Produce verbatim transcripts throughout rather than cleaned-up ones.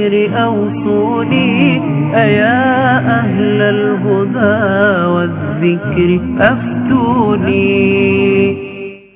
بالخير أوصوني أيا أهل الهدى والذكر أفتوني.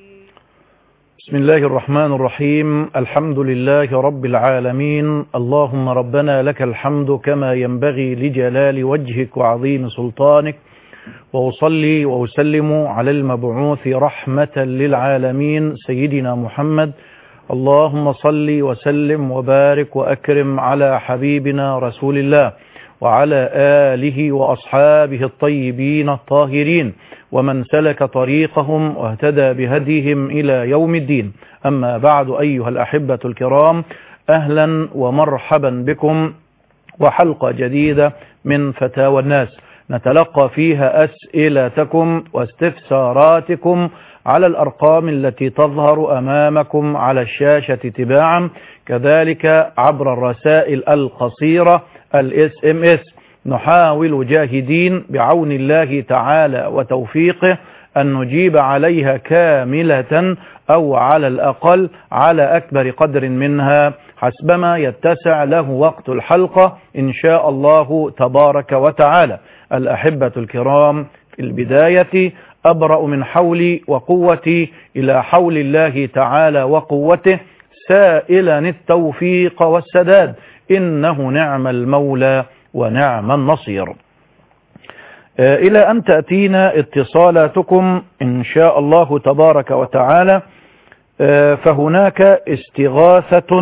بسم الله الرحمن الرحيم. الحمد لله رب العالمين. اللهم ربنا لك الحمد كما ينبغي لجلال وجهك وعظيم سلطانك، وأصلي وأسلم على المبعوث رحمة للعالمين سيدنا محمد. اللهم صل وسلم وبارك وأكرم على حبيبنا رسول الله وعلى آله وأصحابه الطيبين الطاهرين ومن سلك طريقهم واهتدى بهديهم إلى يوم الدين. أما بعد، أيها الأحبة الكرام، أهلا ومرحبا بكم وحلقة جديدة من فتاوى الناس نتلقى فيها أسئلتكم واستفساراتكم على الأرقام التي تظهر أمامكم على الشاشة تباعا، كذلك عبر الرسائل القصيرة الاس ام اس. نحاول جاهدين بعون الله تعالى وتوفيقه أن نجيب عليها كاملة أو على الأقل على أكبر قدر منها حسبما يتسع له وقت الحلقة إن شاء الله تبارك وتعالى. الأحبة الكرام، في البداية أبرأ من حولي وقوتي إلى حول الله تعالى وقوته، سائلا التوفيق والسداد، إنه نعم المولى ونعم النصير. إلى أن تأتينا اتصالاتكم إن شاء الله تبارك وتعالى، فهناك استغاثة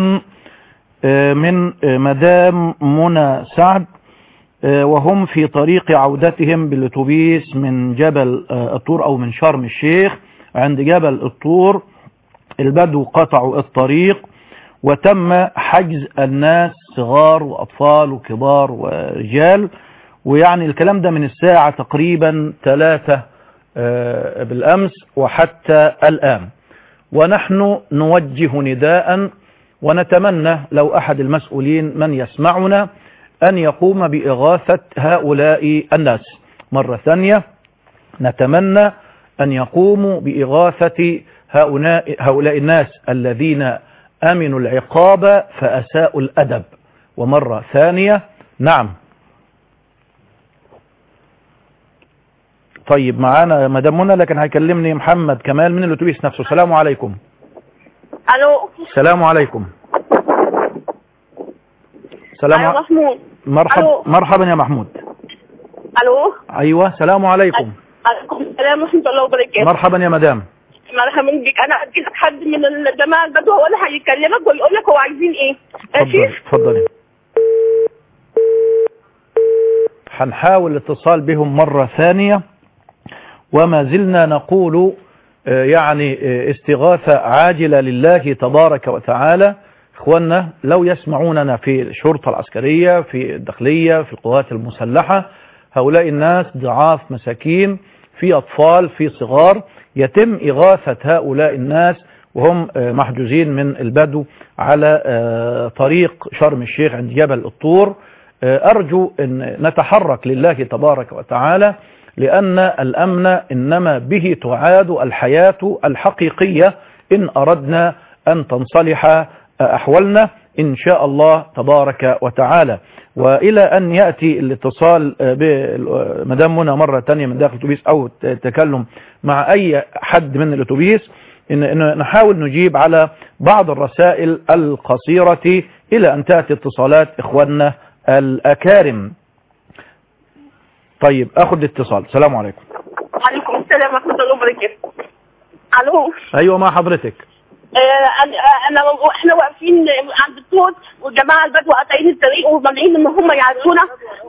من مدام منى سعد، وهم في طريق عودتهم بالأتوبيس من جبل الطور أو من شرم الشيخ. عند جبل الطور البدو قطعوا الطريق وتم حجز الناس، صغار وأطفال وكبار ورجال، ويعني الكلام ده من الساعة تقريبا ثلاثة بالأمس وحتى الآن. ونحن نوجه نداء ونتمنى لو أحد المسؤولين من يسمعنا أن يقوم بإغاثة هؤلاء الناس. مرة ثانية نتمنى أن يقوموا بإغاثة هؤلاء, هؤلاء الناس الذين أمنوا العقاب فأساءوا الأدب. ومرة ثانية نعم. طيب، معانا مدام منى، لكن هيكلمني محمد كمال من الأتوبيس نفسه. السلام عليكم. الو. السلام عليكم. سلام أيوة محمود. مرحبا. ألو. مرحبا يا محمود. الو. ايوه، السلام عليكم. عليكم السلام ورحمه الله وبركاته. مرحبا يا مدام. مرحبا بك. انا ادي لك حد من الجماعه البدو هو اللي هيكلمك ويقول لك هو عايزين ايه. ماشي، اتفضلي. هنحاول الاتصال بهم مرة ثانية، وما زلنا نقول يعني استغاثة عاجلة لله تبارك وتعالى. اخواننا لو يسمعوننا في الشرطة العسكرية، في الداخلية، في القوات المسلحة، هؤلاء الناس ضعاف مساكين، في أطفال، في صغار، يتم إغاثة هؤلاء الناس وهم محجوزين من البدو على طريق شرم الشيخ عند جبل الطور. أرجو أن نتحرك لله تبارك وتعالى، لأن الأمن إنما به تعاد الحياة الحقيقية إن أردنا أن تنصلح أحوالنا إن شاء الله تبارك وتعالى. وإلى أن يأتي الاتصال بمدام منى مرة تانية من داخل الأتوبيس أو تكلم مع أي حد من الأتوبيس، إن نحاول نجيب على بعض الرسائل القصيرة إلى أن تأتي اتصالات إخواننا الأكارم. طيب، أخذ الاتصال. السلام عليكم. وعليكم السلام ورحمه الله وبركاته. الو. أيوة، مع حضرتك. انا احنا واقفين عند الطوط والجماعه البدو قاطعين الطريق ومانعين ان هم يعدونا.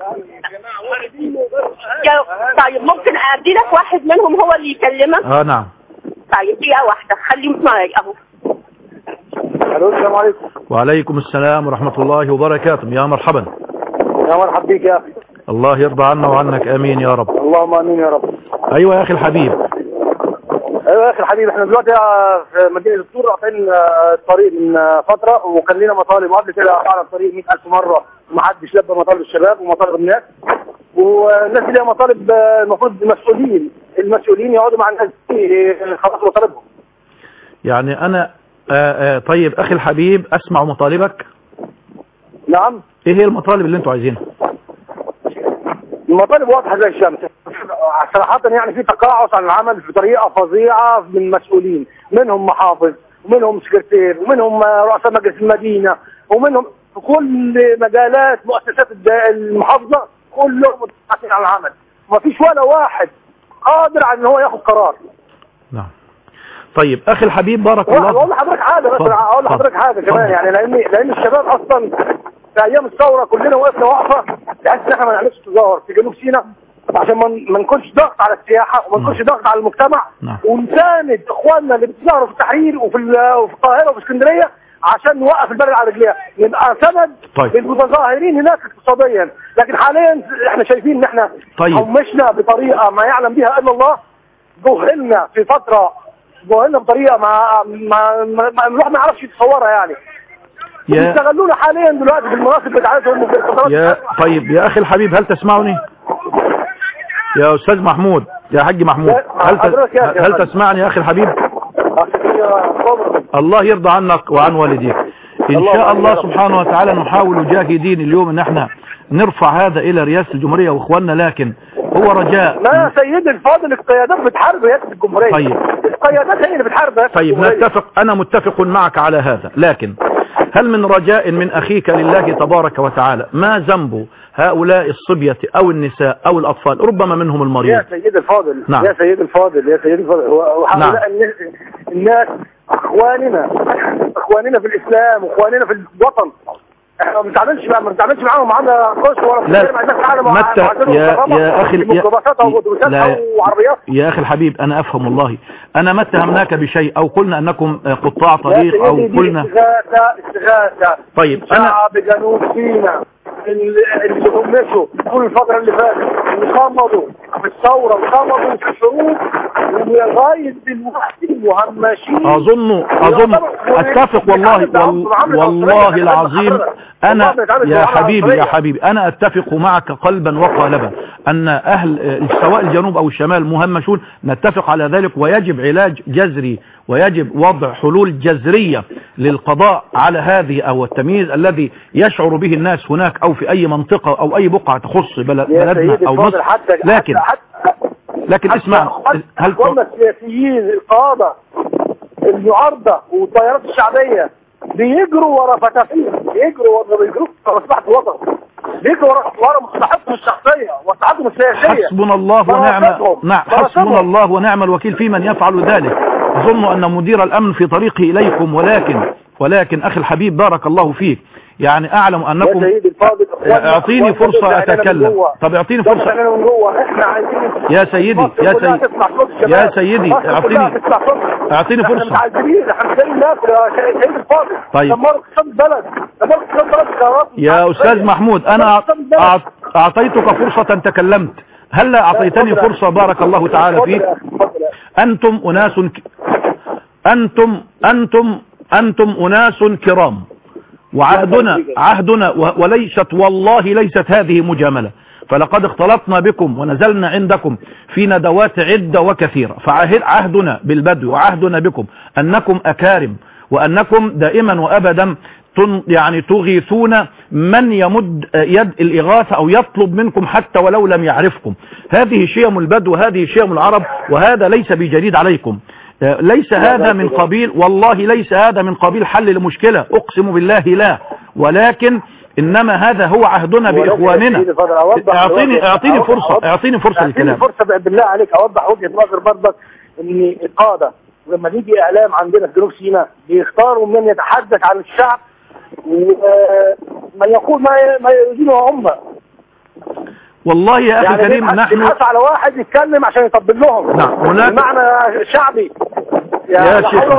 طيب، ممكن ادي لك واحد منهم هو اللي يكلمك؟ اه نعم. طيب، دقيقه واحده خليهم معايا اهو. الو، السلام عليكم. وعليكم السلام ورحمه الله وبركاته. يا مرحبا. يا مرحبا بك يا اخي. الله يرضى عنا وعنك، امين يا رب. اللهم امين يا رب. ايوه يا اخي الحبيب. ايوه يا اخي الحبيب، احنا دلوقتي في مدينه الطور قاطعين الطريق من فتره، وكان لنا مطالب قبل كده على الطريق مئة ألف مره ومحدش لبى مطالب الشباب ومطالب الناس، والناس اللي لها مطالب المفروض المسؤولين المسؤولين يقعدوا مع الناس خلاص مطالبهم. يعني انا آآ آآ طيب اخي الحبيب، اسمع مطالبك. نعم. ايه هي المطالب اللي انتوا عايزينها؟ المطالب واضحه زي الشمس صراحه، يعني في تقاعس عن العمل بطريقه فظيعه من مسؤولين، منهم محافظ ومنهم سكرتير ومنهم رؤساء مجلس المدينه ومنهم في كل مجالات مؤسسات المحافظه، كلهم متقاعسين عن العمل، ما فيش ولا واحد قادر على ان هو ياخد قرار. نعم. طيب اخي الحبيب بارك الله. اقول لحضرتك حاجه بس، اقول لحضرتك حاجه كمان، يعني لان لان الشباب اصلا في ايام الثوره كلنا وقفنا وقفه بحيث ان احنا ما نعملش تظاهر في جنوب سيناء عشان ما نكونش ضغط على السياحه وما نكونش ضغط على المجتمع، ونساند اخواننا اللي بيتظاهروا في التحرير وفي وفي القاهره وفي اسكندريه عشان نوقف البلد على رجليها، نبقى سند طيب. للمتظاهرين هناك اقتصاديا، لكن حاليا احنا شايفين ان احنا طيب. همشنا بطريقه ما يعلم بها الا الله، جهلنا في فتره جهلنا بطريقه ما ما ما الواحد ما يعرفش يتصورها يعني. بيستغلونا حاليا دلوقتي في المناصب بتاعتهم وفي القطارات. يا طيب يا اخي الحبيب هل تسمعني؟ يا استاذ محمود، يا حاج محمود، هل ت... هل تسمعني يا اخي الحبيب؟ الله يرضى عنك وعن والديك. ان شاء الله سبحانه وتعالى نحاول جاهدين اليوم ان احنا نرفع هذا الى رئاسة الجمهورية واخواننا، لكن هو رجاء. ما يا سيدي الفاضل القيادات بتحارب رئاسة الجمهورية. طيب. القيادات هي اللي بتحارب رئاسة طيب الجمهورية. نتفق، انا متفق معك على هذا، لكن هل من رجاء من اخيك لله تبارك وتعالى ما ذنب هؤلاء الصبية او النساء او الاطفال، ربما منهم المريض؟ يا سيدي الفاضل. نعم. يا سيدي الفاضل يا سيدي الفاضل وهؤلاء نعم. الناس اخواننا اخواننا في الاسلام واخواننا في الوطن، احنا ما بنتعاملش ما بنتعاملش معاهم معامله قش ولا لا مت... يا يا اخي يا... لا يا اخي الحبيب انا افهم والله، انا ما اتهمناك بشيء او قلنا انكم قطاع طريق او قلنا استغاثه استغاثه. طيب انا شعب جنوب سيناء اللي همشوا طول الفتره اللي فاتت، اللي صمدوا في الثوره وصمدوا في الحروب ولغايه دلوقتي مهمشين. اظن اظن اتفق والله وال... والله العظيم انا يا حبيبي يا حبيبي انا اتفق معك قلبا وقالبا ان اهل سواء الجنوب او الشمال مهمشون، نتفق على ذلك، ويجب علاج جذري ويجب وضع حلول جذرية للقضاء على هذه او التمييز الذي يشعر به الناس هناك او في اي منطقة او اي بقعة تخص بلدنا او مصر. لكن لكن اسمع، هل كنا السياسيين القادة المعارضة والتيارات الشعبية بيجروا ورا فتافيت، بيجروا ورا بيجروا ورا مصلحة الوطن، بيجروا ورا ورا مصلحتهم الشخصية ومصلحتهم السياسية. حسبنا الله ونعم نعم حسبنا الله ونعم الوكيل في من يفعل ذلك. أظن أن مدير الأمن في طريقه إليكم، ولكن ولكن أخي الحبيب بارك الله فيك، يعني أعلم أنكم اعطيني فرصة أتكلم. طب اعطيني فرصة يا سيدي يا سيدي يا سيدي اعطيني اعطيني فرصة. طيب يا أستاذ محمود أنا أعطيتك فرصة تكلمت، هل أعطيتني فرصة؟ بارك الله تعالى فيك. أنتم أناس أنتم أنتم أنتم أناس كرام، وعهدنا عهدنا وليست والله ليست هذه مجاملة، فلقد اختلطنا بكم ونزلنا عندكم في ندوات عدة وكثيرة، فعهدنا بالبدو وعهدنا بكم أنكم أكارم وأنكم دائما وأبدا يعني تغيثون من يمد يد الإغاثة أو يطلب منكم حتى ولو لم يعرفكم. هذه شيم البدو وهذه شيم العرب، وهذا ليس بجديد عليكم. ليس هذا من قبيل والله ليس هذا من قبيل حل لمشكلة، أقسم بالله لا، ولكن إنما هذا هو عهدنا بإخواننا. اعطيني اعطيني فرصة اعطيني فرصة للكلام. فرصة بالله عليك أوضح وجهة نظر برضك، إن القادة لما يجي إعلام عندنا في جنوب سيناء بيختاروا من يتحدث عن الشعب ومن يقول ما ما يريدونه هم. والله يا أخي الكريم يعني نحن بنحث على واحد يتكلم عشان يطبل لهم. نعم هناك بمعنى شعبي يا, يا شيخ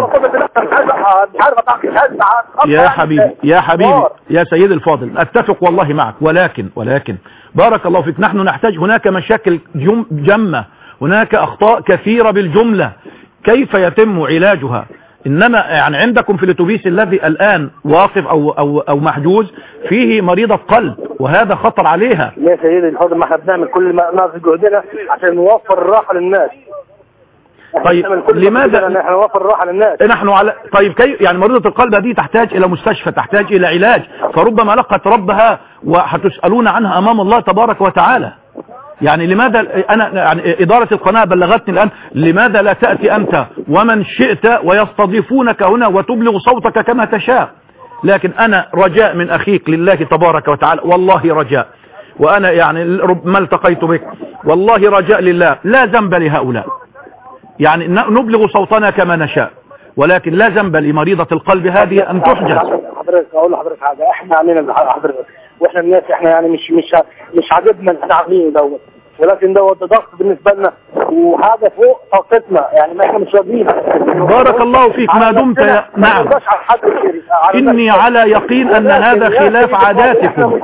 يا حبيبي يا حبيبي يا سيدي الفاضل أتفق والله معك، ولكن ولكن بارك الله فيك نحن نحتاج، هناك مشاكل جم جمة، هناك أخطاء كثيرة بالجملة، كيف يتم علاجها؟ إنما يعني عندكم في الاتوبيس الذي الآن واقف أو, أو, أو محجوز فيه مريضة قلب، وهذا خطر عليها. يا سيدي الفاضل ما احنا بنعمل كل ما في جهدنا عشان نوفر الراحة للناس. طيب لماذا نحن نوفر الراحه للناس؟ نحن على طيب كي يعني مريضة القلب هذه تحتاج الى مستشفى، تحتاج الى علاج، فربما لقت ربها وهتسألون عنها امام الله تبارك وتعالى. يعني لماذا انا يعني ادارة القناة بلغتني الان، لماذا لا تأتي انت ومن شئت ويستضيفونك هنا وتبلغ صوتك كما تشاء؟ لكن انا رجاء من اخيك لله تبارك وتعالى، والله رجاء، وانا يعني ما التقيت بك، والله رجاء لله، لا ذنب لهؤلاء، يعني نبلغ صوتنا كما نشاء، ولكن لا ذنب لمريضة القلب هذه ان تحجز. حضرتك اقول لحضرتك حاجه، احنا عاملين حضرتك واحنا الناس احنا يعني مش مش مش عاجبنا اللي احنا عاملينه دوت، ولكن دوت ضغط بالنسبه لنا وحاجه فوق طاقتنا، يعني ما احنا مش راضيين. بارك الله فيك ما دمت يا... نعم اني على يقين ان هذا خلاف عاداتكم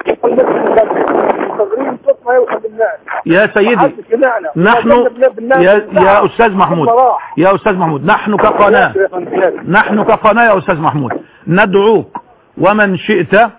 يا سيدي. نحن يا, يا أستاذ محمود يا أستاذ محمود نحن كقناة نحن كقناة يا أستاذ محمود ندعوك ومن شئت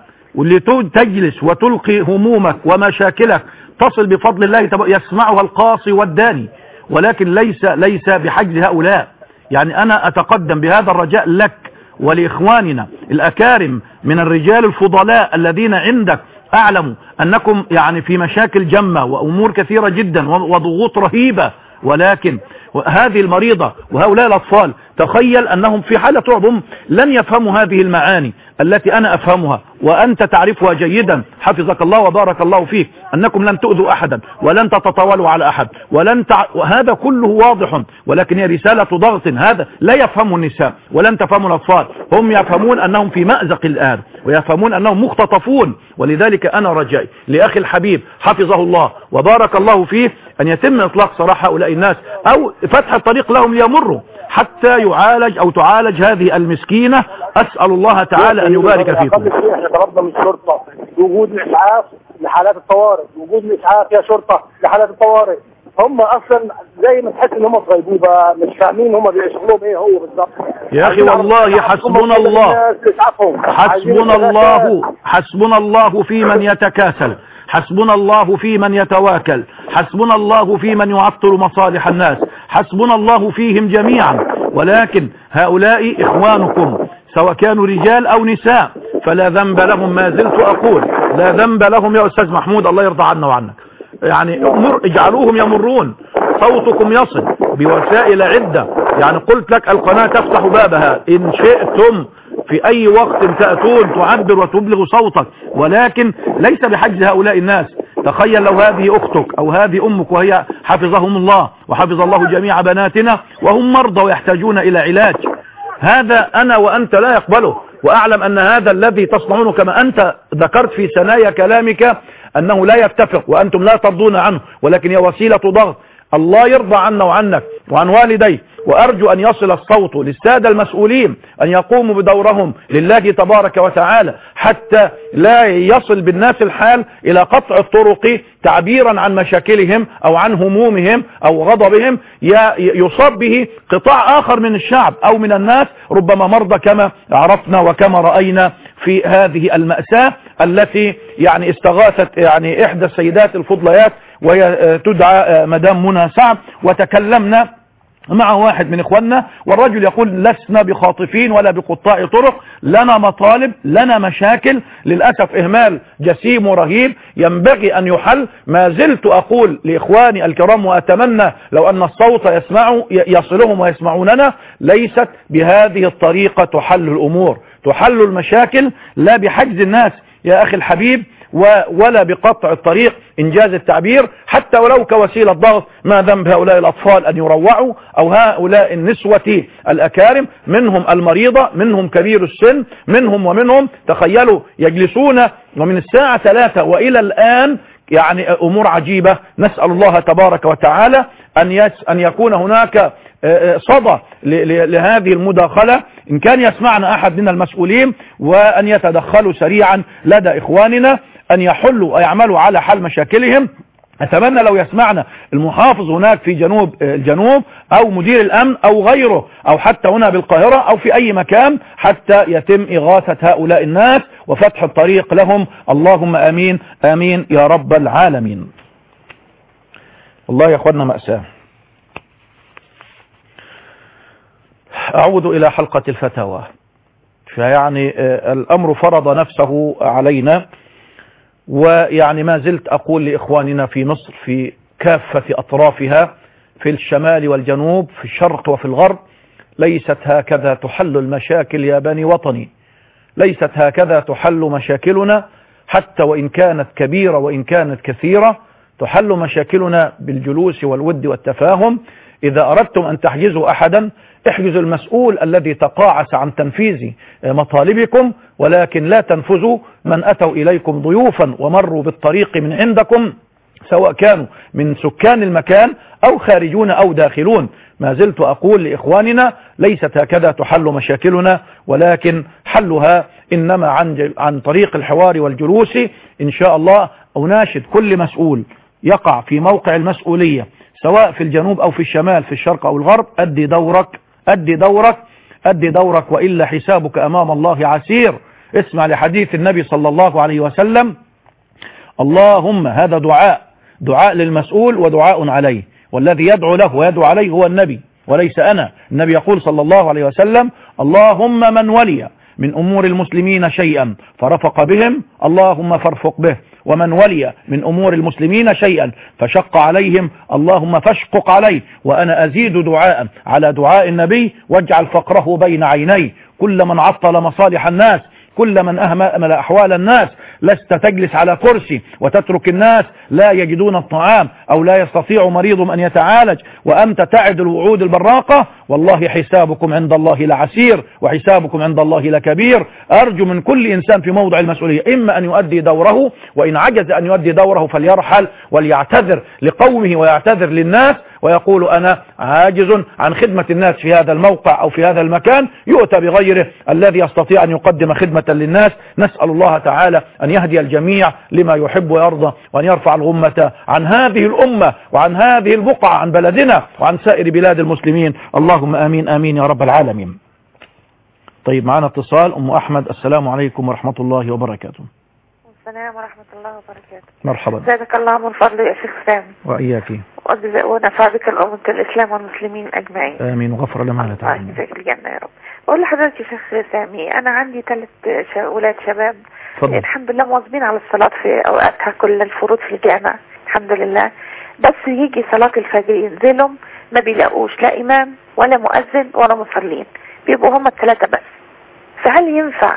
لتجلس وتلقي همومك ومشاكلك، تصل بفضل الله يسمعها القاصي والداني، ولكن ليس ليس بحجز هؤلاء. يعني أنا أتقدم بهذا الرجاء لك ولإخواننا الأكارم من الرجال الفضلاء الذين عندك، أعلم أنكم يعني في مشاكل جمة وأمور كثيرة جدا وضغوط رهيبة، ولكن هذه المريضة وهؤلاء الأطفال تخيل أنهم في حالة رعب لن يفهموا هذه المعاني التي أنا أفهمها وأنت تعرفها جيدا، حفظك الله وبارك الله فيك، أنكم لن تؤذوا أحدا ولن تتطاولوا على أحد ولن تع... هذا كله واضح، ولكن هي رسالة ضغط، هذا لا يفهمه النساء ولن تفهموا الأطفال، هم يفهمون أنهم في مأزق الآن ويفهمون أنهم مختطفون. ولذلك أنا رجائي لأخي الحبيب حفظه الله وبارك الله فيه أن يتم إطلاق سراح هؤلاء الناس أو فتح الطريق لهم ليمروا حتى يعالج أو تعالج هذه المسكينة. أسأل الله تعالى أن يبارك فيكم. احنا طلبنا من الشرطة وجود الإسعاف لحالات الطوارئ، وجود الإسعاف يا شرطة لحالات الطوارئ. هم أصلا زي ما تحس إن هم في غيبوبة، مش فاهمين هم بيشغلهم إيه هو بالظبط. يا أخي والله حسبنا الله حسبنا الله حسبنا الله في من يتكاسل، حسبنا الله في من يتواكل، حسبنا الله في من يعطل مصالح الناس، حسبنا الله فيهم جميعا. ولكن هؤلاء إخوانكم سواء كانوا رجال أو نساء فلا ذنب لهم، ما زلت أقول لا ذنب لهم يا أستاذ محمود، الله يرضى عنا وعنك. يعني مر اجعلوهم يمرون، صوتكم يصل بوسائل عدة. يعني قلت لك القناة تفتح بابها إن شئتم في أي وقت تأتون تعبر وتبلغ صوتك، ولكن ليس بحجز هؤلاء الناس. تخيل لو هذه أختك أو هذه أمك وهي حفظهم الله وحفظ الله جميع بناتنا وهم مرضى ويحتاجون إلى علاج، هذا أنا وأنت لا يقبله. وأعلم أن هذا الذي تصنعونه كما أنت ذكرت في ثنايا كلامك أنه لا يتفق وأنتم لا ترضون عنه، ولكن هي وسيلة ضغط. الله يرضى عنا وعنك وعن والديك، وأرجو أن يصل الصوت للسادة المسؤولين أن يقوموا بدورهم لله تبارك وتعالى حتى لا يصل بالناس الحال إلى قطع الطرق تعبيرا عن مشاكلهم أو عن همومهم أو غضبهم يصاب به قطاع آخر من الشعب أو من الناس ربما مرضى كما عرفنا وكما رأينا في هذه المأساة التي يعني استغاثت يعني إحدى السيدات الفضليات وهي تدعى مدام منى سعد، وتكلمنا مع واحد من اخواننا والرجل يقول لسنا بخاطفين ولا بقطاع طرق، لنا مطالب لنا مشاكل، للأسف إهمال جسيم ورهيب ينبغي أن يحل. ما زلت أقول لإخواني الكرام وأتمنى لو أن الصوت يسمعوا يصلهم ويسمعوننا، ليست بهذه الطريقة تحل الأمور، تحل المشاكل لا بحجز الناس يا أخي الحبيب ولا بقطع الطريق إنجاز التعبير، حتى ولو كوسيلة ضغط. ما ذنب هؤلاء الأطفال أن يروعوا أو هؤلاء النسوة الأكارم، منهم المريضة منهم كبير السن منهم ومنهم. تخيلوا يجلسون ومن الساعة ثلاثة وإلى الآن، يعني أمور عجيبة. نسأل الله تبارك وتعالى أن, يس أن يكون هناك صدى لهذه المداخلة إن كان يسمعنا أحد من المسؤولين، وأن يتدخلوا سريعا لدى إخواننا أن يحلوا ويعملوا على حل مشاكلهم. أتمنى لو يسمعنا المحافظ هناك في جنوب الجنوب أو مدير الأمن أو غيره أو حتى هنا بالقاهرة أو في أي مكان حتى يتم إغاثة هؤلاء الناس وفتح الطريق لهم. اللهم آمين آمين يا رب العالمين. والله يا أخوانا مأساة. أعود إلى حلقة الفتاوى. فيعني الأمر فرض نفسه علينا، ويعني ما زلت أقول لإخواننا في مصر في كافة أطرافها، في الشمال والجنوب، في الشرق وفي الغرب، ليست هكذا تحل المشاكل يا بني وطني، ليست هكذا تحل مشاكلنا، حتى وإن كانت كبيرة وإن كانت كثيرة، تحل مشاكلنا بالجلوس والود والتفاهم. إذا أردتم أن تحجزوا أحدا احجزوا المسؤول الذي تقاعس عن تنفيذ مطالبكم، ولكن لا تنفذوا من أتوا إليكم ضيوفا ومروا بالطريق من عندكم، سواء كانوا من سكان المكان أو خارجون أو داخلون. ما زلت أقول لإخواننا ليست هكذا تحل مشاكلنا، ولكن حلها إنما عن, عن طريق الحوار والجلوس إن شاء الله. أناشد كل مسؤول يقع في موقع المسؤولية سواء في الجنوب أو في الشمال، في الشرق أو الغرب، أدي دورك أدي دورك أدي دورك وإلا حسابك أمام الله عسير. اسمع لحديث النبي صلى الله عليه وسلم: اللهم، هذا دعاء دعاء للمسؤول ودعاء عليه، والذي يدعو له ويدعو عليه هو النبي وليس أنا. النبي يقول صلى الله عليه وسلم: اللهم من ولي من أمور المسلمين شيئا فرفق بهم اللهم فارفق به، ومن ولي من أمور المسلمين شيئا فشق عليهم اللهم فاشقق عليه. وأنا أزيد دعاء على دعاء النبي: واجعل فقره بين عيني. كل من عطل مصالح الناس، كل من أهمل أحوال الناس، لست تجلس على كرسي وتترك الناس لا يجدون الطعام أو لا يستطيع مريض أن يتعالج وأنت تعد الوعود البراقة. والله حسابكم عند الله لعسير وحسابكم عند الله لكبير. أرجو من كل إنسان في موضع المسؤولية إما أن يؤدي دوره، وإن عجز أن يؤدي دوره فليرحل وليعتذر لقومه ويعتذر للناس ويقول أنا عاجز عن خدمة الناس في هذا الموقع أو في هذا المكان، يؤتى بغيره الذي يستطيع أن يقدم خدمة للناس. نسأل الله تعالى أن يهدي الجميع لما يحب ويرضى، وأن يرفع الغمة عن هذه الأمة وعن هذه البقعة، عن بلدنا وعن سائر بلاد المسلمين. اللهم آمين آمين يا رب العالمين. طيب، معنا اتصال. أم أحمد، السلام عليكم ورحمة الله وبركاته. السلام ورحمة الله وبركاته. مرحبا. زادك الله من فضله يا شيخ سامي. وإياك. ونفع بك الأمة الإسلام والمسلمين أجمعين. آمين، وغفر لما لا تعلم. الله يجزاك الجنة يا رب. بقول لحضرتك يا شيخ سامي، أنا عندي ثلاث أولاد شباب فضل. الحمد لله مواظبين على الصلاة في أوقاتها، كل الفروض في الجامع الحمد لله، بس يجي صلاة الفجر ينزلهم ما بيلاقوش لا إمام ولا مؤذن ولا مصلين، بيبقوا هم الثلاثة بس. فهل ينفع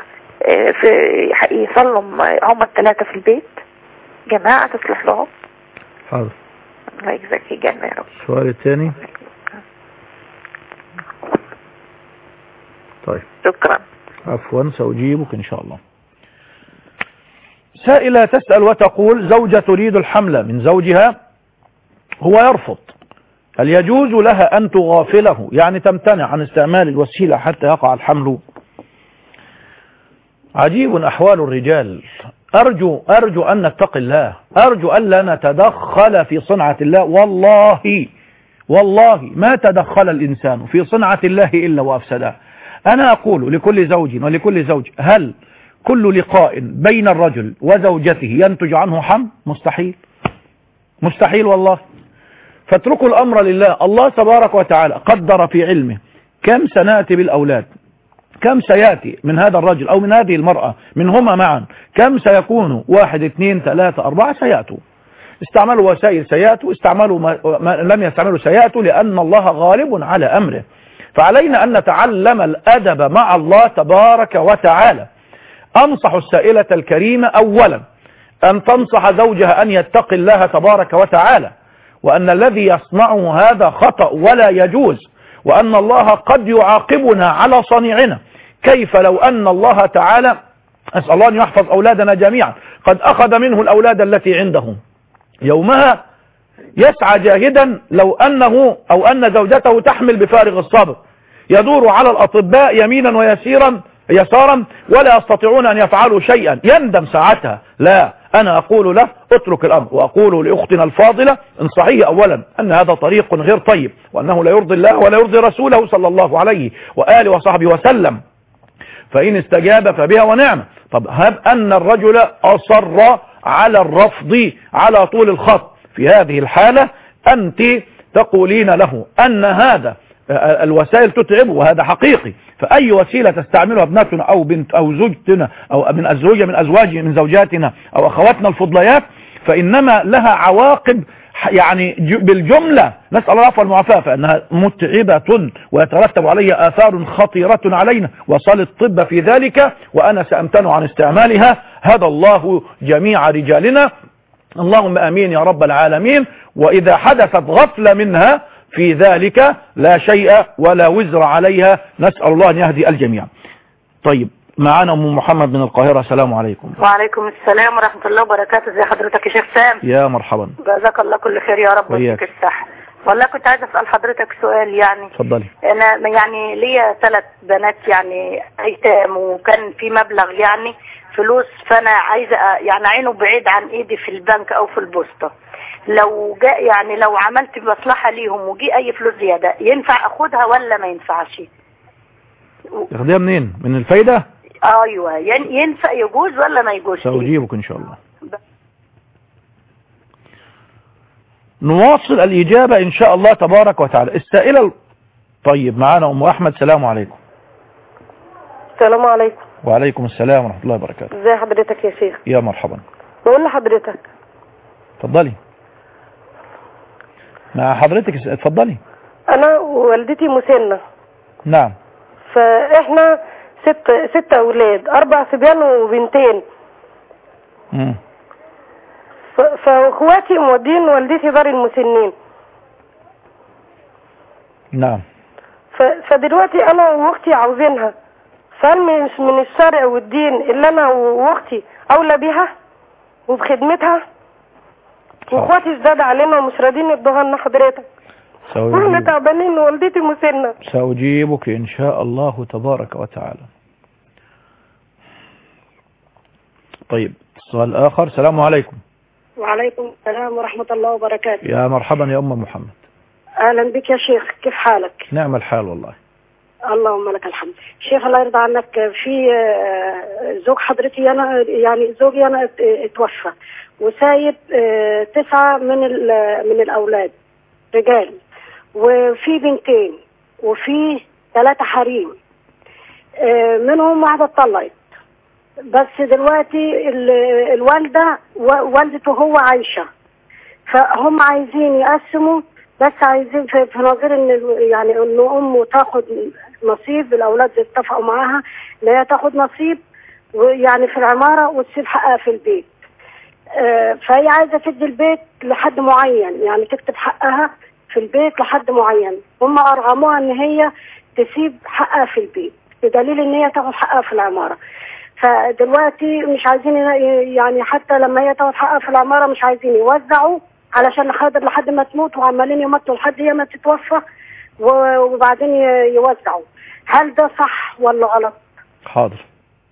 في يصلوا هم الثلاثة في البيت جماعة تصلح لهم؟ حاضر. الله يجزاك الجنة يا رب. السؤال الثاني. طيب، شكرا. عفوا، سأجيبك إن شاء الله. سائلة تسأل وتقول: زوجة تريد الحمل من زوجها، هو يرفض، هل يجوز لها أن تغافله، يعني تمتنع عن استعمال الوسيلة حتى يقع الحمل؟ عجيب أحوال الرجال. أرجو أرجو أن نتقي الله، أرجو أن لا نتدخل في صنعة الله. والله والله ما تدخل الإنسان في صنعة الله إلا وأفسدها. أنا أقول لكل زوج ولكل زوج: هل كل لقاء بين الرجل وزوجته ينتج عنه حمل؟ مستحيل، مستحيل والله. فاتركوا الأمر لله. الله تبارك وتعالى قدر في علمه كم سنأتي بالأولاد، كم سيأتي من هذا الرجل أو من هذه المرأة منهما معا، كم سيكون، واحد اثنين ثلاثة أربعة سيأتوا. استعملوا وسائل سيأتوا، استعملوا ما ما لم يستعملوا سيأتوا، لأن الله غالب على أمره. فعلينا أن نتعلم الأدب مع الله تبارك وتعالى. أنصح السائلة الكريمة أولا أن تنصح زوجها أن يتقي الله تبارك وتعالى، وأن الذي يصنعه هذا خطأ ولا يجوز، وأن الله قد يعاقبنا على صنيعنا. كيف لو أن الله تعالى، أسأل الله أن يحفظ أولادنا جميعا، قد أخذ منه الأولاد التي عنده، يومها يسعى جاهدا لو أنه أو أن زوجته تحمل بفارغ الصبر، يدور على الأطباء يمينا ويسيرا يسارا ولا يستطيعون أن يفعلوا شيئا، يندم ساعتها. لا، أنا أقول له اترك الأمر، وأقول لأختنا الفاضلة انصحيه أولا أن هذا طريق غير طيب، وأنه لا يرضي الله ولا يرضي رسوله صلى الله عليه وآله وصحبه وسلم. فإن استجاب فبها ونعمة. طب هب أن الرجل أصر على الرفض على طول الخط، في هذه الحالة أنت تقولين له أن هذا الوسائل تتعبه وهذا حقيقي. فأي وسيلة تستعملها ابنتنا أو بنت أو زوجتنا أو من الزوجة من أزواج من زوجاتنا أو أخواتنا الفضليات فإنما لها عواقب يعني بالجملة، نسأل الله العفو والمعافاة، فإنها متعبة ويترتب عليها آثار خطيرة علينا، وصل الطب في ذلك وأنا سأمتنع عن استعمالها. هدى الله جميع رجالنا، اللهم آمين يا رب العالمين. وإذا حدثت غفلة منها في ذلك لا شيء ولا وزر عليها، نسأل الله أن يهدي الجميع. طيب معنا أم محمد من القاهرة، السلام عليكم. وعليكم السلام ورحمة الله وبركاته. ازي حضرتك يا شيخ سام؟ يا مرحبا، جزاك الله كل خير يا رب ويديك الصحة. والله كنت عايزة أسأل حضرتك سؤال يعني. اتفضلي. أنا يعني ليا ثلاث بنات يعني أيتام، وكان في مبلغ يعني فلوس، فأنا عايزة يعني عينه بعيد عن إيدي في البنك أو في البوسطة. لو جاء يعني لو عملت مصلحة ليهم وجي أي فلوس زيادة ينفع أخدها ولا ما ينفعش؟ تاخديها منين؟ من الفايدة؟ ايوه ينفع يجوز ولا ما يجوز؟ سأجيبك ان شاء الله. نواصل الإجابة ان شاء الله تبارك وتعالى. السائلة طيب معانا ام احمد، السلام عليكم. السلام عليكم. وعليكم السلام ورحمة الله وبركاته. ازي حضرتك يا شيخ؟ يا مرحبا. بقول لحضرتك. اتفضلي. مع حضرتك، اتفضلي. انا ووالدتي مسنة. نعم. فاحنا ست ست اولاد، اربع صبيان وبنتين. امم فاخواتي مودين والدتي دار المسنين. نعم. فدلوقتي انا واختي عاوزينها، فهل مش من الشرع والدين اللي انا واختي اولى بيها وبخدمتها؟ واخواتي ازداد علينا ومش راضيين يدوها لنا حضرتك، واحنا تعبانين ووالدتي مسنة. سأجيبك ان شاء الله تبارك وتعالى. طيب السؤال الآخر، السلام عليكم. وعليكم السلام ورحمة الله وبركاته. يا مرحبا يا أم محمد. أهلا بك يا شيخ، كيف حالك؟ نعم الحال والله. اللهم لك الحمد. شيخ الله يرضى عنك، في زوج حضرتي أنا يعني زوجي أنا اتوفى وسايب تسعة من من الأولاد رجال، وفي بنتين وفي ثلاثة حريم، منهم واحدة اتطلقت. بس دلوقتي الوالدة والدته هو عايشة، فهم عايزين يقسموا، بس عايزين في نظير ان يعني ان امه تاخد نصيب، الاولاد اتفقوا معاها ان هي تاخد نصيب يعني في العمارة وتسيب حقها في البيت. فهي عايزة تدي البيت لحد معين، يعني تكتب حقها في البيت لحد معين. هم ارغموها ان هي تسيب حقها في البيت بدليل ان هي تاخد حقها في العمارة. فدلوقتي مش عايزين يعني حتى لما هي تاخد حقها في العمارة مش عايزين يوزعوا علشان لحد لحد ما تموت، وعمالين يمطوا لحد هي ما تتوفى وبعدين يوزعوا. هل ده صح ولا غلط؟ حاضر.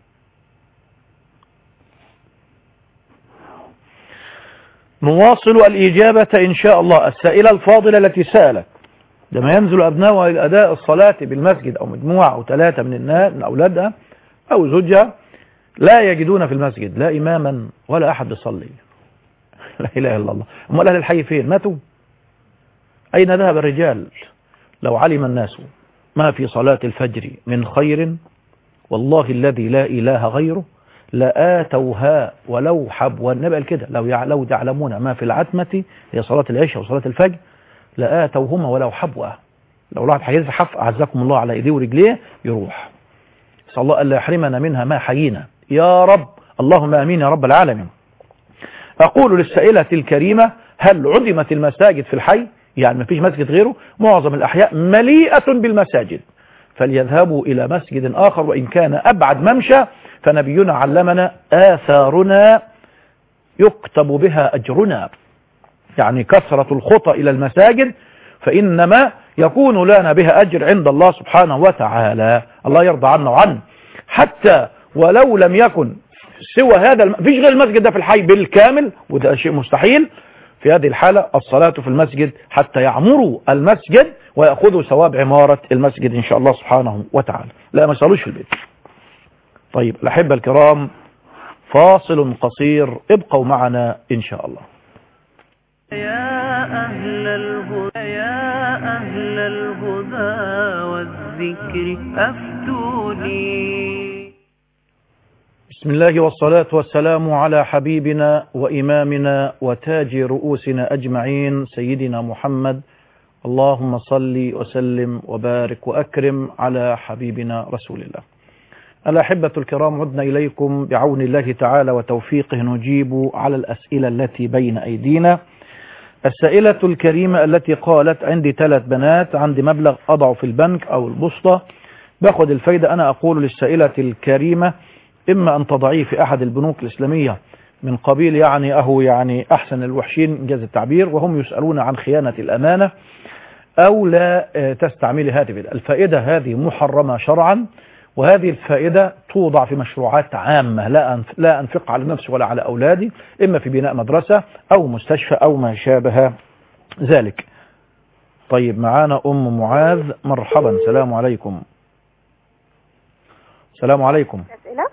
نواصل الإجابة إن شاء الله. السائلة الفاضلة التي سألت، لما ينزل أبنائها لأداء الصلاة بالمسجد أو مجموعة أو ثلاثة من الناس من أولادها أو زوجها لا يجدون في المسجد لا إماما ولا أحد يصلي، لا إله إلا الله، أمال أهل الحي فين؟ ماتوا؟ أين ذهب الرجال؟ لو علم الناس ما في صلاة الفجر من خير والله الذي لا إله غيره لآتوها ولو حبوا. النبي قال كده، لو لو تعلمون ما في العتمة هي صلاة العشاء وصلاة الفجر لآتوهما ولو حبوا. لو الواحد هيزحف أعزكم الله على إيديه ورجليه يروح. نسأل الله ألا يحرمنا منها ما حيينا يا رب، اللهم آمين يا رب العالمين. أقول للسائلة الكريمة، هل عدمت المساجد في الحي؟ يعني ما فيش مسجد غيره؟ معظم الأحياء مليئة بالمساجد، فليذهبوا إلى مسجد آخر وإن كان أبعد ممشى، فنبينا علمنا آثارنا يكتب بها أجرنا، يعني كثرة الخطى إلى المساجد فإنما يكون لنا بها أجر عند الله سبحانه وتعالى. الله يرضى عنا وعنه. حتى ولو لم يكن سوى هذا الم... فيش غير المسجد ده في الحي بالكامل، وده شيء مستحيل، في هذه الحالة الصلاة في المسجد حتى يعمروا المسجد ويأخذوا ثواب عمارة المسجد إن شاء الله سبحانه وتعالى، لا ما يصلوش في البيت. طيب الأحبة الكرام، فاصل قصير، ابقوا معنا إن شاء الله. يا أهل الهدى يا أهل الهدى والذكر أفتوني. بسم الله والصلاة والسلام على حبيبنا وإمامنا وتاج رؤوسنا أجمعين سيدنا محمد. اللهم صل وسلم وبارك وأكرم على حبيبنا رسول الله. الأحبة الكرام، عدنا إليكم بعون الله تعالى وتوفيقه نجيب على الأسئلة التي بين أيدينا. السائلة الكريمة التي قالت: عندي ثلاث بنات، عندي مبلغ أضعه في البنك أو البسطة باخد الفايدة. أنا أقول للسائلة الكريمة: إما أن تضعيه في أحد البنوك الإسلامية من قبيل يعني أهو يعني أحسن الوحشين إنجاز التعبير، وهم يسألون عن خيانة الأمانة، أو لا تستعملي هذه الفائدة. هذه محرمة شرعا، وهذه الفائدة توضع في مشروعات عامة، لا لا أنفق على نفسي ولا على أولادي، إما في بناء مدرسة أو مستشفى أو ما شابه ذلك. طيب، معانا أم معاذ. مرحبا، السلام عليكم. السلام عليكم. أسئلة؟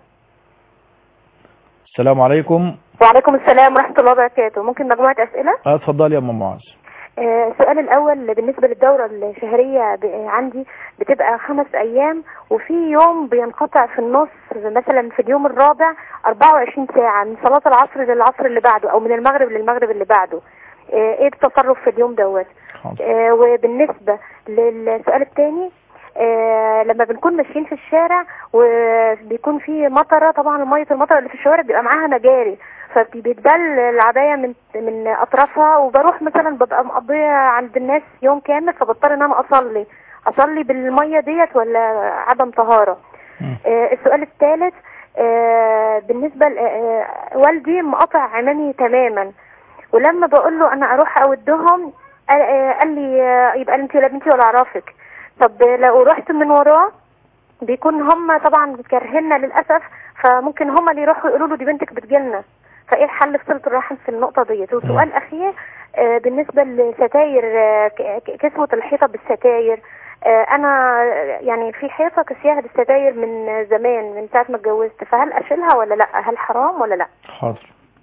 السلام عليكم. وعليكم السلام ورحمة الله وبركاته. ممكن مجموعة أسئلة؟ اه اتفضلي يا أم معاذ. السؤال الأول بالنسبة للدورة الشهرية عندي بتبقى خمس أيام، وفي يوم بينقطع في النص، مثلا في اليوم الرابع أربعة وعشرين ساعة من صلاة العصر للعصر اللي بعده، أو من المغرب للمغرب اللي بعده. إيه التصرف في اليوم دوت؟ وبالنسبة للسؤال الثاني، آه لما بنكون ماشيين في الشارع وبيكون في مطره، طبعا ميه المطره اللي في الشوارع بيبقى معاها مجاري، فبيتبل العبايه من من اطرافها، وبروح مثلا ببقى مقضيه عند الناس يوم كامل، فبضطر ان انا اصلي اصلي بالميه ديت ولا عدم طهاره؟ آه السؤال الثالث، آه بالنسبه آه والدي مقطع عمامي تماما، ولما بقول له انا اروح اودهم آه قال لي آه يبقى انت ولا بنتي ولا اعرفك. طب لو رحت من وراه بيكون هم طبعا كارهنا للاسف، فممكن هم اللي يروحوا يقولوا له دي بنتك بتجيلنا، فايه الحل في صله الرحم في النقطه ديت؟ وسؤال اخير آه بالنسبه للستاير، آه كسوه الحيطه بالستاير، آه انا يعني في حيطه كسيها بالستاير من زمان من ساعه ما اتجوزت، فهل اشيلها ولا لا؟ هل حرام ولا لا؟ حاضر.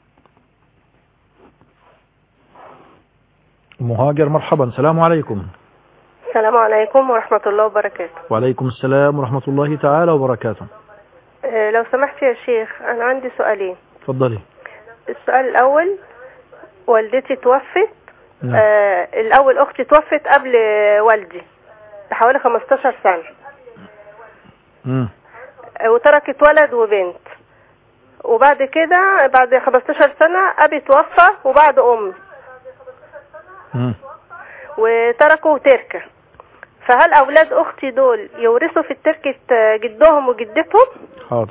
مهاجر، مرحبا، السلام عليكم. السلام عليكم ورحمة الله وبركاته. وعليكم السلام ورحمة الله تعالى وبركاته. أه لو سمحت يا شيخ، أنا عندي سؤالين. تفضلي. السؤال الأول، والدتي توفت. نعم. أه الأول أختي توفت قبل والدي بحوالي خمستاشر سنة. امم أه وتركت ولد وبنت، وبعد كده بعد خمستاشر سنة أبي توفى وبعد أمي. امم وتركوا تركة، فهل أولاد أختي دول يورثوا في التركة جدهم وجدتهم؟ حاضر.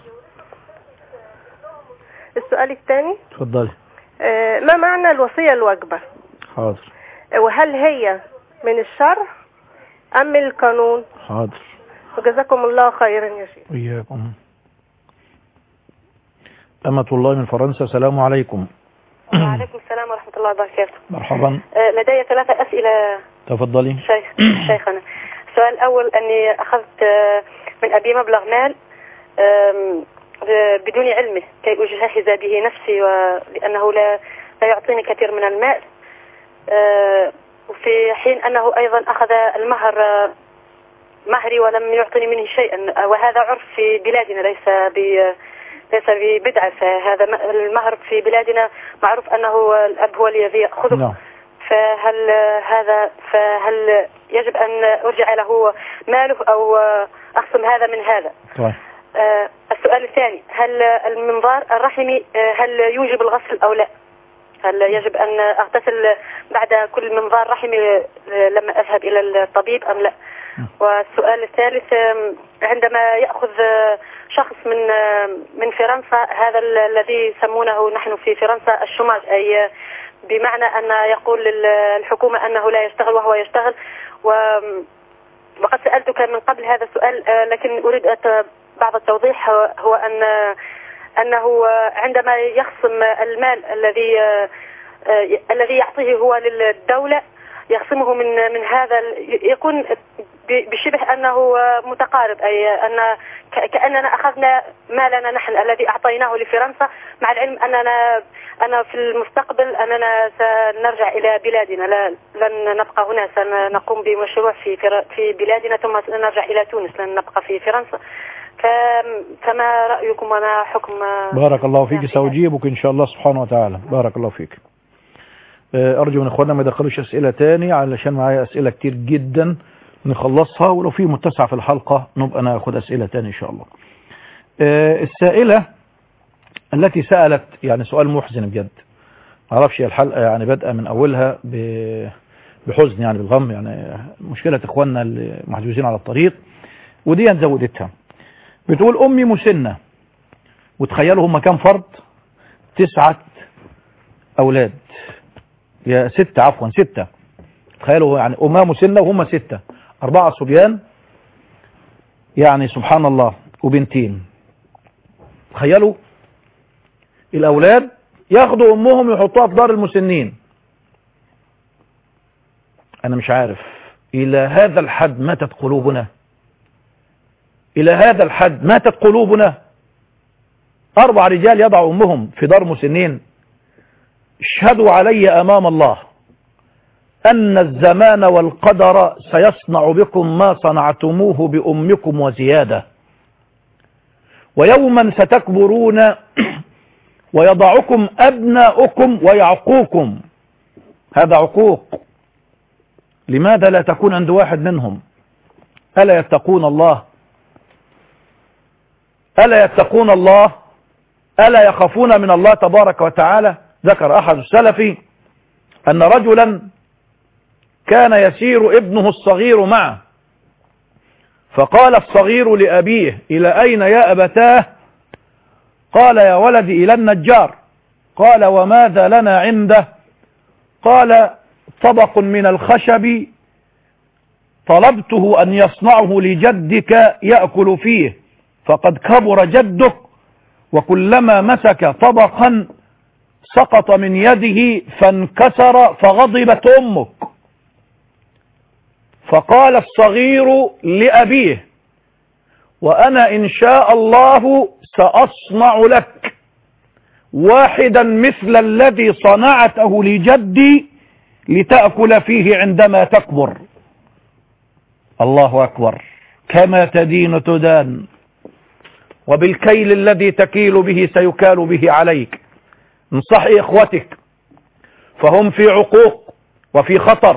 السؤال الثاني، تفضلي. آه ما معنى الوصية الواجبة؟ حاضر. وهل هي من الشرع أم من القانون؟ حاضر. وجزاكم الله خيرا يا شيخ. وإياكم. أمة الله من فرنسا، السلام عليكم. وعليكم السلام ورحمة الله وبركاته. مرحبا. لدي ثلاثة أسئلة. تفضلي. شيخ شيخنا، السؤال الأول أني أخذت من أبي مبلغ مال بدون علمه كي أجهز به نفسي، ولأنه لا لا يعطيني كثير من المال، وفي حين أنه أيضا أخذ المهر مهري ولم يعطيني منه شيئا، وهذا عرف في بلادنا، ليس ب ليس ببدعة. فهذا المهر في بلادنا معروف أنه الأب هو الذي يأخذه. نعم. فهل هذا فهل يجب أن أرجع له ماله أو أخصم هذا من هذا؟ طيب. آه السؤال الثاني، هل المنظار الرحمي هل يوجب الغسل أو لا؟ هل يجب أن أغتسل بعد كل منظار رحمي لما أذهب إلى الطبيب أم لا؟ والسؤال الثالث، عندما يأخذ شخص من من فرنسا، هذا الذي يسمونه نحن في فرنسا الشوماج، أي بمعنى أن يقول للحكومة أنه لا يشتغل وهو يشتغل، وقد سألتك من قبل هذا السؤال، لكن أريد بعض التوضيح، هو أن أنه عندما يخصم المال الذي الذي يعطيه هو للدولة، يخصمه من من هذا يكون بشبه أنه متقارب، أي أن كأننا أخذنا مالنا نحن الذي أعطيناه لفرنسا، مع العلم أننا أنا في المستقبل أننا سنرجع إلى بلادنا، لا لن نبقى هنا، سنقوم بمشروع في في بلادنا ثم سنرجع إلى تونس، لن نبقى في فرنسا. فما رأيكم وما حكم؟ بارك الله فيك، سأجيبك إن شاء الله سبحانه وتعالى. بارك الله فيك. أرجو من إخواننا ما يدخلوش أسئلة تاني، علشان معايا أسئلة كتير جدا نخلصها، ولو في متسع في الحلقة نبقى ناخد أسئلة تاني إن شاء الله. السائلة التي سألت يعني سؤال محزن بجد، معرفش الحلقة يعني بدأ من أولها بحزن يعني بالغم، يعني مشكلة إخواننا اللي محجوزين على الطريق، ودي زودتها. بتقول أمي مسنة، وتخيلوا هم كام فرد؟ تسعة أولاد، يا ستة عفوا ستة. تخيلوا يعني أمها مسنة وهم ستة، أربعة صبيان يعني سبحان الله، وبنتين. تخيلوا الأولاد ياخدوا أمهم يحطوها في دار المسنين. أنا مش عارف إلى هذا الحد ماتت قلوبنا، إلى هذا الحد ماتت قلوبنا. أربع رجال يضعوا أمهم في دار مسنين. اشهدوا علي أمام الله أن الزمان والقدر سيصنع بكم ما صنعتموه بأمكم وزيادة، ويوما ستكبرون ويضعكم أبناؤكم ويعقوكم. هذا عقوق. لماذا لا تكون عند واحد منهم؟ ألا يتقون الله؟ ألا يتقون الله؟ ألا يخافون من الله تبارك وتعالى؟ ذكر أحد السلف أن رجلا كان يسير ابنه الصغير معه، فقال الصغير لأبيه: إلى أين يا أبتاه؟ قال: يا ولدي إلى النجار. قال: وماذا لنا عنده؟ قال: طبق من الخشب طلبته أن يصنعه لجدك يأكل فيه، فقد كبر جدك، وكلما مسك طبقا سقط من يده فانكسر فغضبت أمك. فقال الصغير لأبيه: وأنا إن شاء الله سأصنع لك واحدا مثل الذي صنعته لجدي لتأكل فيه عندما تكبر. الله أكبر. كما تدين تدان، وبالكيل الذي تكيل به سيكال به عليك. انصحي إخوتك، فهم في عقوق وفي خطر،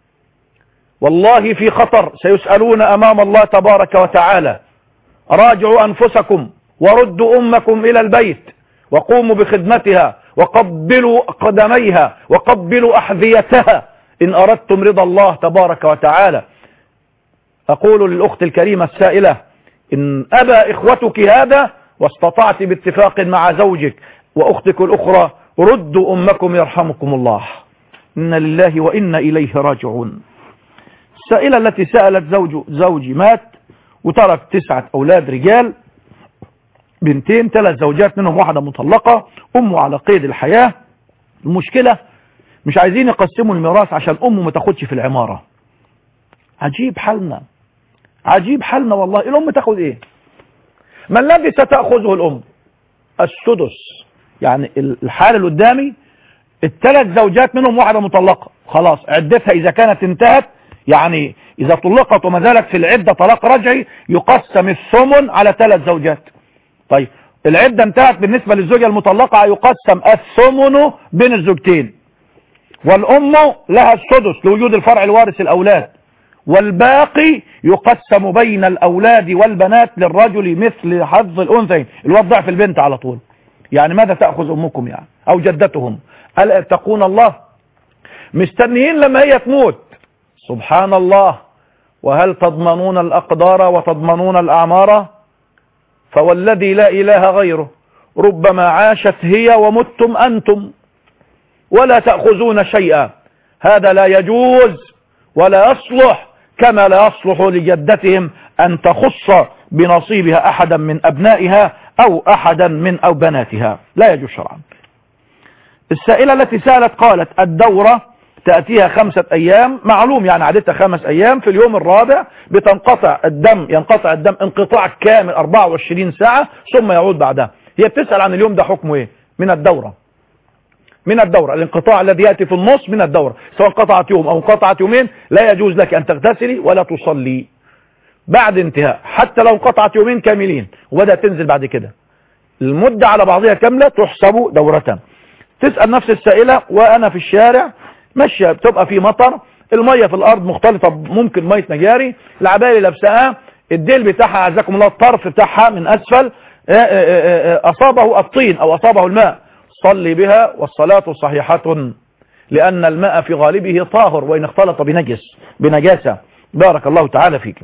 والله في خطر، سيسألون أمام الله تبارك وتعالى. راجعوا أنفسكم وردوا أمكم إلى البيت، وقوموا بخدمتها، وقبلوا قدميها، وقبلوا أحذيتها إن أردتم رضا الله تبارك وتعالى. أقول للأخت الكريمة السائلة: إن أبى إخوتك هذا واستطعت باتفاق مع زوجك وأختك الأخرى، ردوا أمكم يرحمكم الله. إن لله وإنا إليه راجعون. السائلة التي سألت: زوج زوجي مات وترك تسعة أولاد رجال، بنتين، ثلاث زوجات منهم واحدة مطلقة، أمه على قيد الحياة. المشكلة مش عايزين يقسموا الميراث عشان أمه ما تاخدش في العمارة. عجيب حالنا، عجيب حالنا والله. الأم تاخد إيه؟ ما الذي ستأخذه الأم؟ السدس. يعني الحالة اللي قدامي الثلاث زوجات منهم واحدة مطلقة، خلاص عدتها إذا كانت انتهت، يعني إذا طلقت وما زالت في العدة طلاق رجعي يقسم الثمن على ثلاث زوجات. طيب العدة انتهت بالنسبة للزوجة المطلقة، يقسم الثمن بين الزوجتين، والأم لها السدس لوجود الفرع الوارث الأولاد، والباقي يقسم بين الأولاد والبنات للرجل مثل حظ الأنثيين، الواد ضعف البنت على طول. يعني ماذا تأخذ أمكم يعني أو جدتهم؟ ألا يتقون الله؟ مستنيين لما هي تموت. سبحان الله. وهل تضمنون الأقدار وتضمنون الأعمار؟ فوالذي لا إله غيره ربما عاشت هي ومتم أنتم ولا تأخذون شيئا. هذا لا يجوز ولا يصلح، كما لا يصلح لجدتهم أن تخص بنصيبها أحدا من أبنائها أو أحدا من أو بناتها، لا يجوز شرعا. السائلة التي سألت قالت: الدورة تأتيها خمسة أيام معلوم يعني عادتها خمس أيام، في اليوم الرابع بتنقطع الدم، ينقطع الدم انقطاع كامل أربعة وعشرين ساعة ثم يعود بعدها. هي بتسأل عن اليوم ده حكمه ايه؟ من الدورة، من الدورة، الانقطاع الذي يأتي في النص من الدورة، سواء انقطعت يوم أو انقطعت يومين لا يجوز لك أن تغتسلي ولا تصلي بعد انتهاء، حتى لو انقطعت يومين كاملين وبدأت تنزل بعد كده المدة على بعضها كاملة تحسب دورة. تسأل نفس السائلة وأنا في الشارع ماشية، بتبقى في مطر، المية في الأرض مختلطة، ممكن مية مجاري، العباية اللي لابساها الديل بتاعها عزكم الله الطرف بتاعها من أسفل أصابه الطين أو أصابه الماء، صلي بها والصلاة صحيحة، لأن الماء في غالبه طاهر وإن اختلط بنجس بنجاسة. بارك الله تعالى فيك.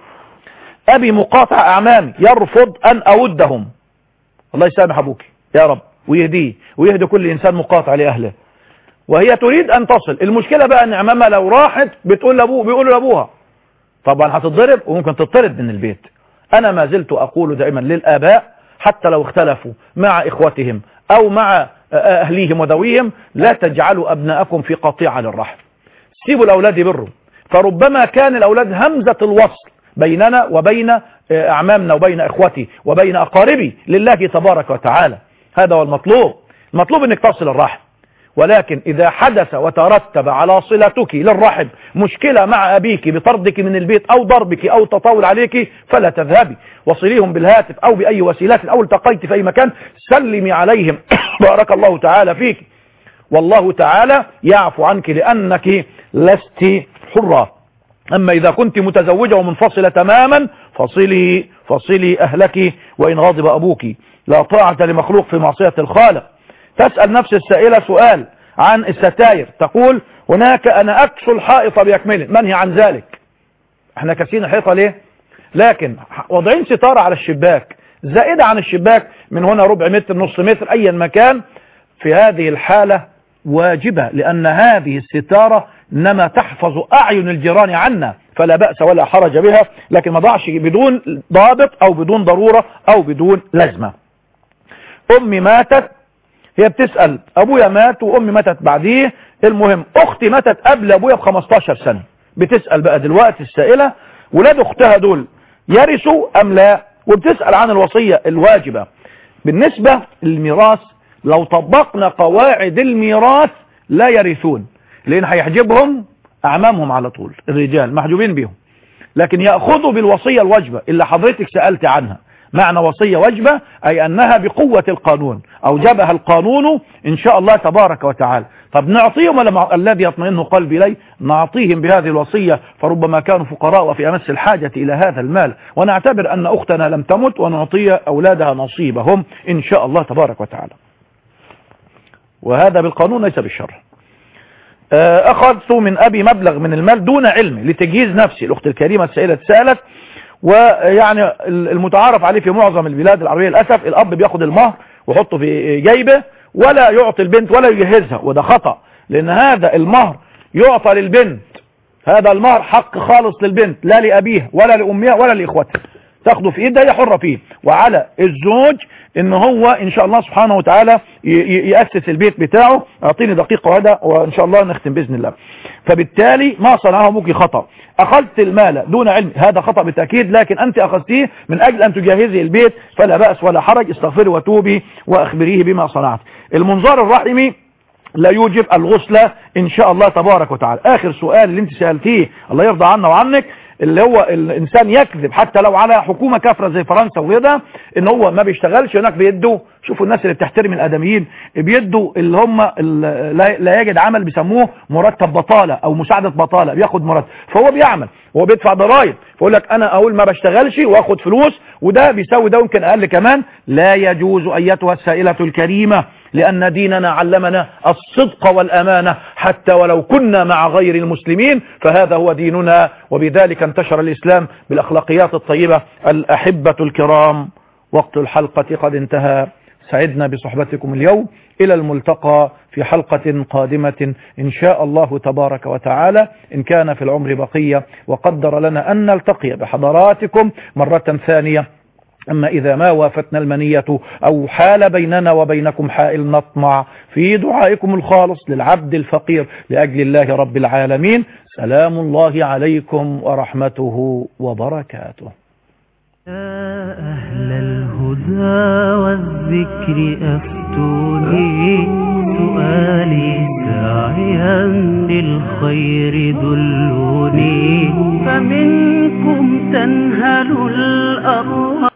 أبي مقاطع أعمامي يرفض أن أودهم، الله يسامح أبوك يا رب ويهديه ويهدي كل إنسان مقاطع لأهله، وهي تريد أن تصل. المشكلة بقى أن عمامها لو راحت بتقول لأبوه، بيقولوا لأبوها طبعا هتتضرب وممكن تطرد من البيت. أنا ما زلت أقول دائما للآباء حتى لو اختلفوا مع إخوتهم أو مع أهليهم وذويهم، لا تجعلوا أبناءكم في قطيعة للرحم، سيبوا الأولاد يبروا، فربما كان الأولاد همزة الوصل بيننا وبين أعمامنا وبين إخوتي وبين أقاربي لله تبارك وتعالى. هذا هو المطلوب، المطلوب أنك تصل الرحم. ولكن إذا حدث وترتب على صلتك للرحم مشكلة مع أبيك بطردك من البيت أو ضربك أو تطاول عليك، فلا تذهبي، وصليهم بالهاتف أو بأي وسيلات، أو التقيت في أي مكان سلمي عليهم بارك الله تعالى فيك، والله تعالى يعفو عنك لأنك لست حرة. أما إذا كنت متزوجة ومنفصلة تماما فصلي فصلي أهلك وإن غضب أبوك، لا طاعة لمخلوق في معصية الخالق. تسأل نفس السائلة سؤال عن الستاير، تقول هناك أنا أكسو الحائط بأكمله، منهي عن ذلك. احنا كاسين الحيطة ليه؟ لكن وضعين ستارة على الشباك زائدة عن الشباك من هنا ربع متر نص متر أيا مكان، في هذه الحالة واجبة، لأن هذه الستارة إنما تحفظ أعين الجيران عنا، فلا بأس ولا حرج بها، لكن ما ضعش بدون ضابط أو بدون ضرورة أو بدون لازمة. أمي ماتت، هي بتسأل أبويا مات وأمي ماتت بعديه، المهم أختي ماتت قبل أبويا ب خمستاشر سنة، بتسأل بقى دلوقتي السائلة ولاد أختها دول يرثوا أم لا، وبتسأل عن الوصية الواجبة. بالنسبة للميراث لو طبقنا قواعد الميراث لا يرثون، لأن هيحجبهم أعمامهم على طول، الرجال محجوبين بهم، لكن يأخذوا بالوصية الواجبة اللي حضرتك سألت عنها. معنى وصية واجبة أي أنها بقوة القانون أوجبها القانون إن شاء الله تبارك وتعالى. طب نعطيهم ولا الذي يطمئن قلبي إليه؟ نعطيهم بهذه الوصية، فربما كانوا فقراء وفي أمس الحاجة إلى هذا المال، ونعتبر أن أختنا لم تمت ونعطي أولادها نصيبهم إن شاء الله تبارك وتعالى، وهذا بالقانون ليس بالشرع. أخذت من أبي مبلغ من المال دون علمي لتجهيز نفسي. الأخت الكريمة السائلة سألت، ويعني المتعارف عليه في معظم البلاد العربية للأسف الأب بياخد المهر ويحطه في جيبه ولا يعطي البنت ولا يجهزها، وده خطأ، لأن هذا المهر يعطى للبنت، هذا المهر حق خالص للبنت لا لأبيها ولا لأمها ولا لإخوتها، تاخده في ايدها هي حرة فيه، وعلى الزوج ان هو ان شاء الله سبحانه وتعالى يأسس البيت بتاعه. اعطيني دقيقة واحدة وان شاء الله نختم بإذن الله. فبالتالي ما صنعه ابوك خطأ، اخذت المال دون علم، هذا خطأ بالتأكيد، لكن انت اخذتيه من اجل ان تجهزي البيت، فلا بأس ولا حرج، استغفري وتوبي واخبريه بما صنعت. المنظار الرحمي لا يوجب الغسل ان شاء الله تبارك وتعالى. اخر سؤال اللي انت سألتيه الله يرضى عنا وعنك، اللي هو الانسان يكذب حتى لو على حكومة كافرة زي فرنسا وكده ان هو ما بيشتغلش هناك، بيدوا، شوفوا الناس اللي بتحترم الادميين بيدوا اللي هم لا يجد عمل بيسموه مرتب بطالة او مساعدة بطالة، بياخد مرتب، فهو بيعمل وهو بيدفع ضرائب، فيقول لك انا اقول ما بشتغلش واخد فلوس، وده بيساوي ده يمكن اقل كمان. لا يجوز ايتها السائلة الكريمة، لأن ديننا علمنا الصدق والأمانة حتى ولو كنا مع غير المسلمين، فهذا هو ديننا، وبذلك انتشر الإسلام بالأخلاقيات الطيبة. الأحبة الكرام، وقت الحلقة قد انتهى، سعدنا بصحبتكم اليوم، إلى الملتقى في حلقة قادمة إن شاء الله تبارك وتعالى، إن كان في العمر بقية وقدر لنا أن نلتقي بحضراتكم مرة ثانية أما إذا ما وافتنا المنية أو حال بيننا وبينكم حائل نطمع في دعائكم الخالص للعبد الفقير لأجل الله رب العالمين. سلام الله عليكم ورحمته وبركاته. يا أهل الهدى والذكر أفتوني سؤالي ساعيا للخير دلوني فمنكم تنهل الأرواح